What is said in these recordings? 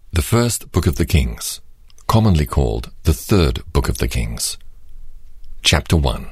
The First Book of the Kings, commonly called the Third Book of the Kings. Chapter 1.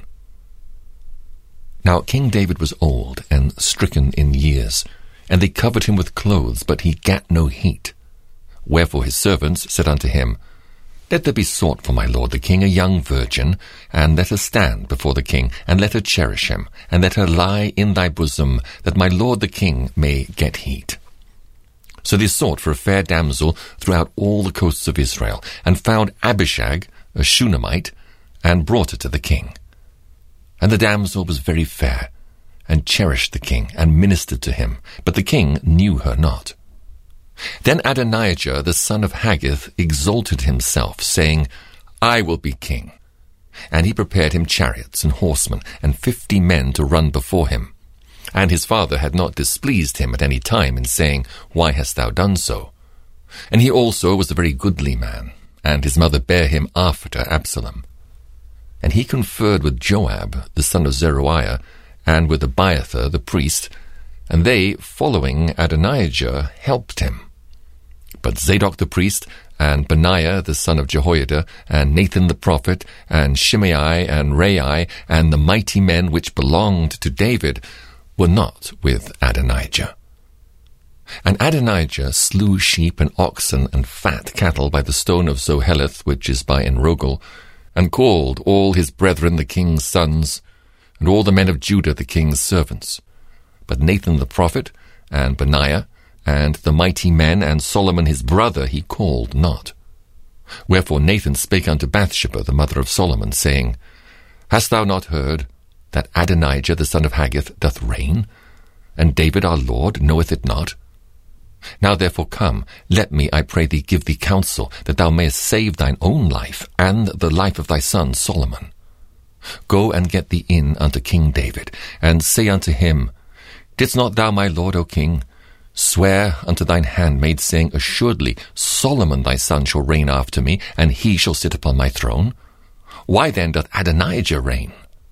Now King David was old and stricken in years, and they covered him with clothes, but he gat no heat. Wherefore his servants said unto him, Let there be sought for my lord the king a young virgin, and let her stand before the king, and let her cherish him, and let her lie in thy bosom, that my lord the king may get heat. So they sought for a fair damsel throughout all the coasts of Israel, and found Abishag, a Shunammite, and brought her to the king. And the damsel was very fair, and cherished the king, and ministered to him, but the king knew her not. Then Adonijah the son of Haggith exalted himself, saying, I will be king. And he prepared him chariots and horsemen, and 50 men to run before him. And his father had not displeased him at any time in saying, Why hast thou done so? And he also was a very goodly man, and his mother bare him after Absalom. And he conferred with Joab the son of Zeruiah, and with Abiathar the priest, and they, following Adonijah, helped him. But Zadok the priest, and Benaiah the son of Jehoiada, and Nathan the prophet, and Shimei, and Rei, and the mighty men which belonged to David, were not with Adonijah. And Adonijah slew sheep and oxen and fat cattle by the stone of Zoheleth, which is by Enrogel, and called all his brethren the king's sons, and all the men of Judah the king's servants. But Nathan the prophet, and Benaiah, and the mighty men, and Solomon his brother he called not. Wherefore Nathan spake unto Bathsheba the mother of Solomon, saying, Hast thou not heard that Adonijah the son of Haggith doth reign, and David our Lord knoweth it not? Now therefore come, let me, I pray thee, give thee counsel, that thou mayest save thine own life, and the life of thy son Solomon. Go and get thee in unto King David, and say unto him, Didst not thou, my lord, O king, swear unto thine handmaid, saying, Assuredly Solomon thy son shall reign after me, and he shall sit upon my throne? Why then doth Adonijah reign?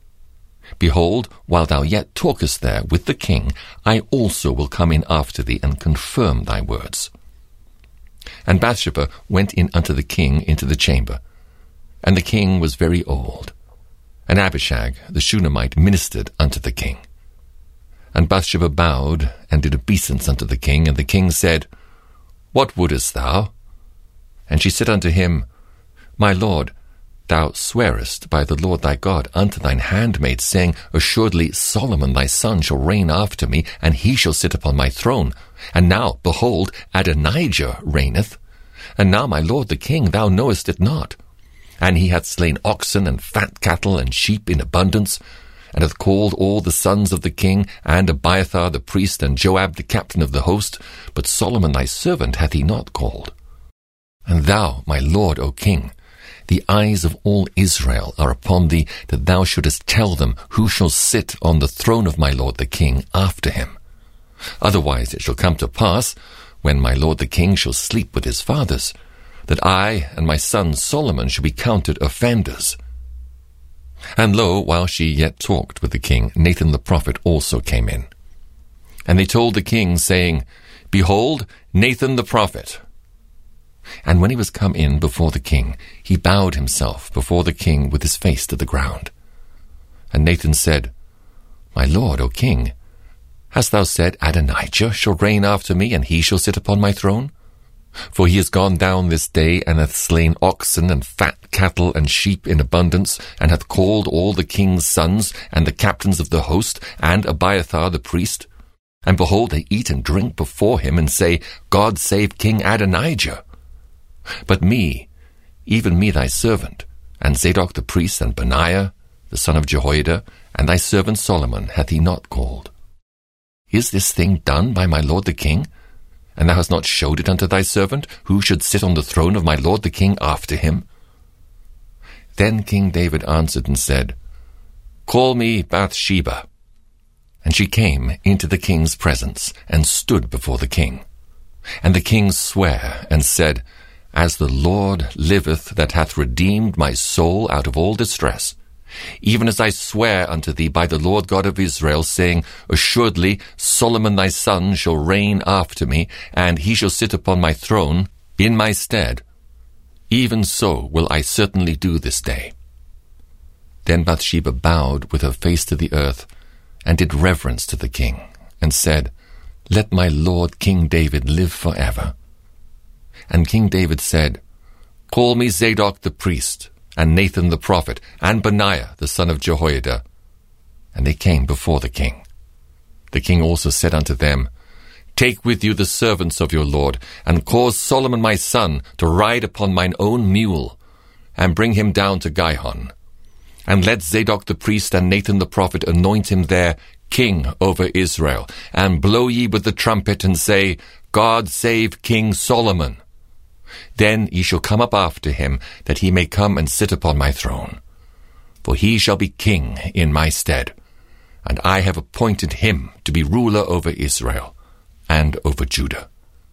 Behold, while thou yet talkest there with the king, I also will come in after thee, and confirm thy words. And Bathsheba went in unto the king into the chamber. And the king was very old. And Abishag the Shunammite ministered unto the king. And Bathsheba bowed, and did obeisance unto the king, and the king said, What wouldest thou? And she said unto him, My lord, thou swearest by the Lord thy God unto thine handmaid, saying, Assuredly Solomon thy son shall reign after me, and he shall sit upon my throne. And now, behold, Adonijah reigneth. And now, my lord the king, thou knowest it not. And he hath slain oxen and fat cattle and sheep in abundance, and hath called all the sons of the king, and Abiathar the priest, and Joab the captain of the host, but Solomon thy servant hath he not called. And thou, my lord, O king, the eyes of all Israel are upon thee, that thou shouldest tell them who shall sit on the throne of my lord the king after him. Otherwise it shall come to pass, when my lord the king shall sleep with his fathers, that I and my son Solomon shall be counted offenders. And lo, while she yet talked with the king, Nathan the prophet also came in. And they told the king, saying, Behold, Nathan the prophet. And when he was come in before the king, he bowed himself before the king with his face to the ground. And Nathan said, My lord, O king, hast thou said, Adonijah shall reign after me, and he shall sit upon my throne? For he is gone down this day, and hath slain oxen and fat cattle and sheep in abundance, and hath called all the king's sons, and the captains of the host, and Abiathar the priest. And behold, they eat and drink before him, and say, God save King Adonijah. But me, even me thy servant, and Zadok the priest, and Benaiah, the son of Jehoiada, and thy servant Solomon hath he not called. Is this thing done by my lord the king? And thou hast not showed it unto thy servant, who should sit on the throne of my lord the king after him? Then King David answered and said, Call me Bathsheba. And she came into the king's presence, and stood before the king. And the king sware, and said, As the Lord liveth, that hath redeemed my soul out of all distress, even as I swear unto thee by the Lord God of Israel, saying, Assuredly Solomon thy son shall reign after me, and he shall sit upon my throne, in my stead, even so will I certainly do this day." Then Bathsheba bowed with her face to the earth, and did reverence to the king, and said, "Let my lord King David live forever." And King David said, "Call me Zadok the priest, and Nathan the prophet, and Benaiah the son of Jehoiada." And they came before the king. The king also said unto them, "Take with you the servants of your lord, and cause Solomon my son to ride upon mine own mule, and bring him down to Gihon. And let Zadok the priest and Nathan the prophet anoint him there king over Israel, and blow ye with the trumpet, and say, God save King Solomon. Then ye shall come up after him, that he may come and sit upon my throne. For he shall be king in my stead, and I have appointed him to be ruler over Israel and over Judah."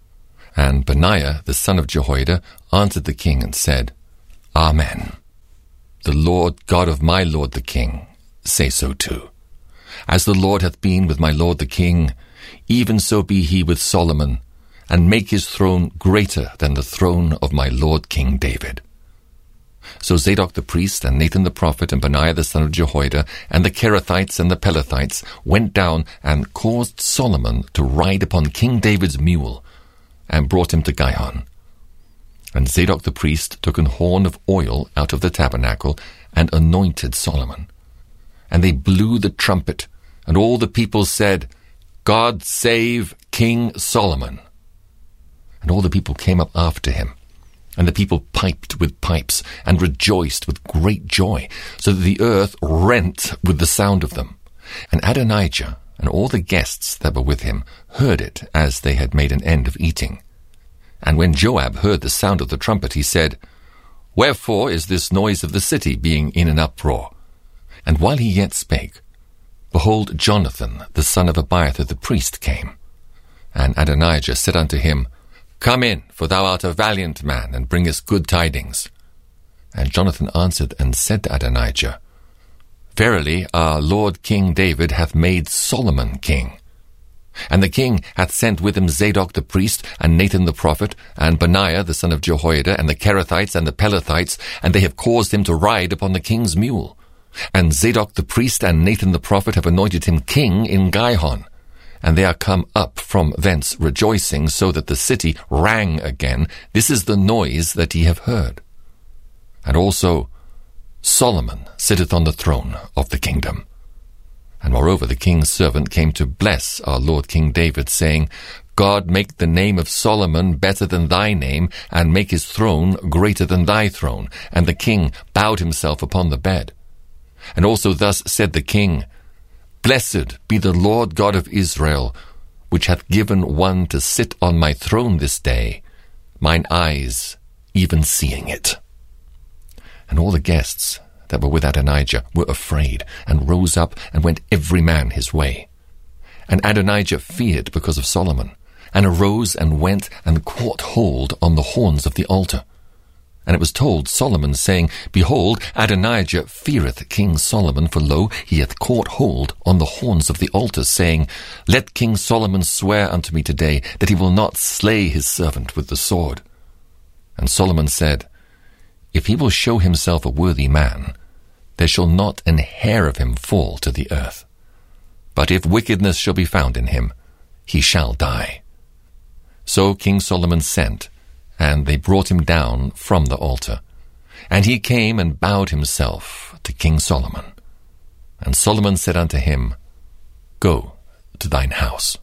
And Benaiah the son of Jehoiada answered the king and said, "Amen. The Lord God of my lord the king say so too. As the Lord hath been with my lord the king, even so be he with Solomon, and make his throne greater than the throne of my lord King David." So Zadok the priest, and Nathan the prophet, and Benaiah the son of Jehoiada, and the Kerethites and the Pelethites went down and caused Solomon to ride upon King David's mule, and brought him to Gihon. And Zadok the priest took an horn of oil out of the tabernacle, and anointed Solomon. And they blew the trumpet, and all the people said, God save King Solomon. And all the people came up after him. And the people piped with pipes, and rejoiced with great joy, so that the earth rent with the sound of them. And Adonijah and all the guests that were with him heard it as they had made an end of eating. And when Joab heard the sound of the trumpet, he said, Wherefore is this noise of the city being in an uproar? And while he yet spake, behold, Jonathan the son of Abiathar the priest came. And Adonijah said unto him, Come in, for thou art a valiant man, and bringest good tidings. And Jonathan answered and said to Adonijah, Verily our Lord King David hath made Solomon king. And the king hath sent with him Zadok the priest, and Nathan the prophet, and Benaiah the son of Jehoiada, and the Kerethites and the Pelethites, and they have caused him to ride upon the king's mule. And Zadok the priest and Nathan the prophet have anointed him king in Gihon. And they are come up from thence rejoicing, so that the city rang again. This is the noise that ye have heard. And also Solomon sitteth on the throne of the kingdom. And moreover the king's servant came to bless our Lord King David, saying, God make the name of Solomon better than thy name, and make his throne greater than thy throne. And the king bowed himself upon the bed. And also thus said the king, Blessed be the Lord God of Israel, which hath given one to sit on my throne this day, mine eyes even seeing it. And all the guests that were with Adonijah were afraid, and rose up, and went every man his way. And Adonijah feared because of Solomon, and arose and went and caught hold on the horns of the altar. And it was told Solomon, saying, Behold, Adonijah feareth King Solomon, for lo, he hath caught hold on the horns of the altar, saying, Let King Solomon swear unto me today, that he will not slay his servant with the sword. And Solomon said, If he will show himself a worthy man, there shall not an hair of him fall to the earth. But if wickedness shall be found in him, he shall die. So King Solomon sent, and they brought him down from the altar. And he came and bowed himself to King Solomon. And Solomon said unto him, Go to thine house.